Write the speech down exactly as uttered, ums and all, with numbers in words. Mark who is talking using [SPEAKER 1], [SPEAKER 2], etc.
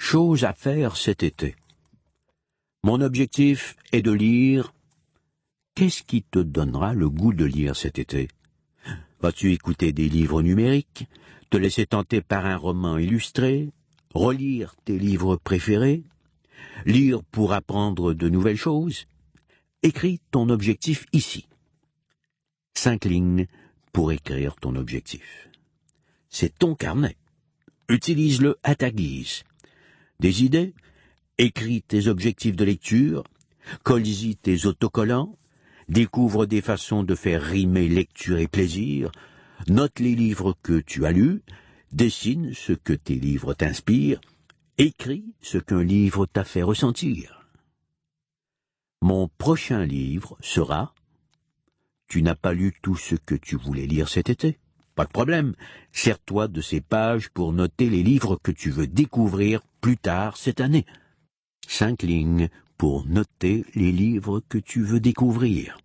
[SPEAKER 1] Chose à faire cet été. Mon objectif est de lire. Qu'est-ce qui te donnera le goût de lire cet été? Vas-tu écouter des livres numériques, te laisser tenter par un roman illustré, relire tes livres préférés, lire pour apprendre de nouvelles choses? Écris ton objectif ici. Cinq lignes pour écrire ton objectif. C'est ton carnet. Utilise-le à ta guise. Des idées? Écris tes objectifs de lecture, colle-y tes autocollants, découvre des façons de faire rimer lecture et plaisir, note les livres que tu as lus, dessine ce que tes livres t'inspirent, écris ce qu'un livre t'a fait ressentir. Mon prochain livre sera « Tu n'as pas lu tout ce que tu voulais lire cet été ?» Pas de problème, sers-toi de ces pages pour noter les livres que tu veux découvrir plus tard cette année. Cinq lignes pour noter les livres que tu veux découvrir.